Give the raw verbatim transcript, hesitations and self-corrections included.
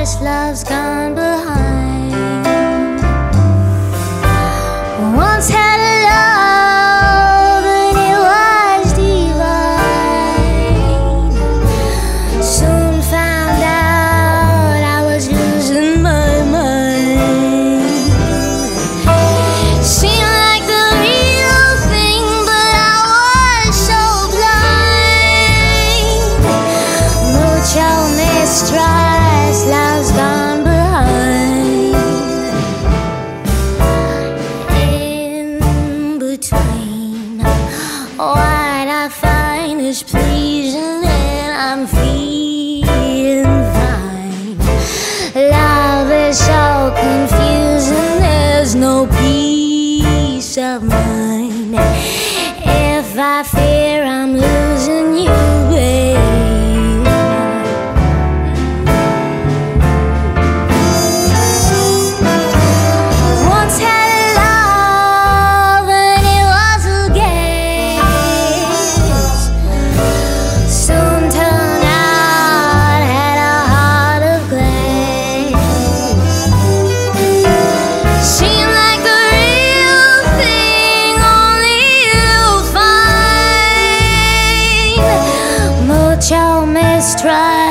trust, love's gone behind. Once had a love and it was divine. Soon found out I was losing my mind. Seemed like the real thing, but I was so blind. Mucho mistrust, love's gone behind. In between what I find is pleasing and I'm feeling fine. Love is so confusing, there's no peace of mind. If I fear I'm losing you, babe. Once had a love and it was a guess. Soon turned out had a heart of glass. Seemed like the real thing, only you'll find. Mucho mistrust,